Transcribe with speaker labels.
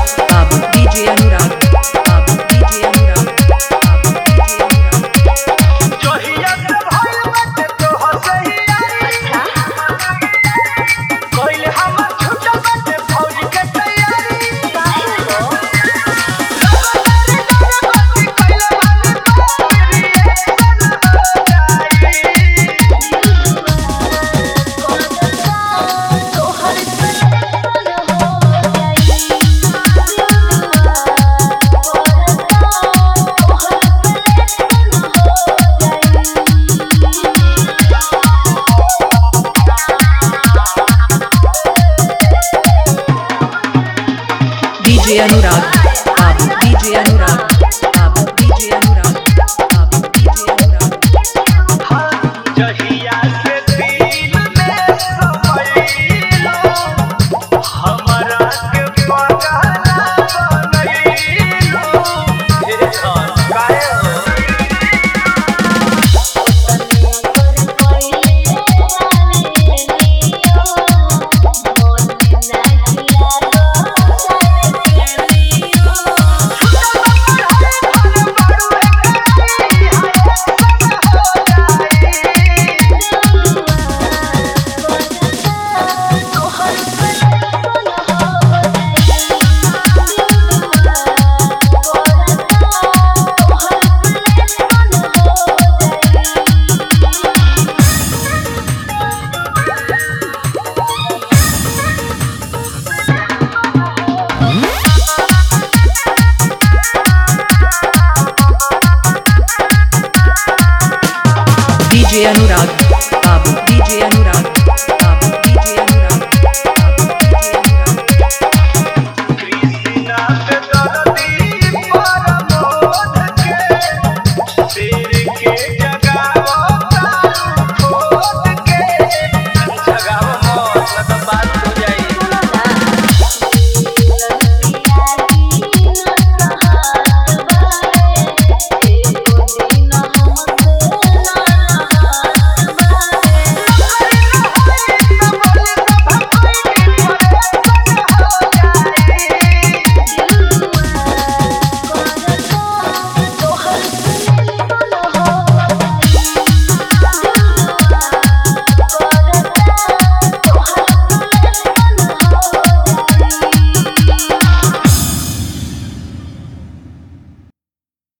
Speaker 1: Babu DJ Anurag, Babu DJ Anurag, Babu DJ Anurag.
Speaker 2: जोहिया से भइल बाटे तोहर सही अच्छा कोइल हम छूटल बाटे फौज के तैयारी काहे हो
Speaker 1: DJ Anurag, Babu DJ Anurag, Babu DJ Anurag, Babu DJ Anurag.
Speaker 2: जहिया से दिल में समइलो हमरा के पगाना बनइलो हे काहे हो
Speaker 1: DJ Anurag,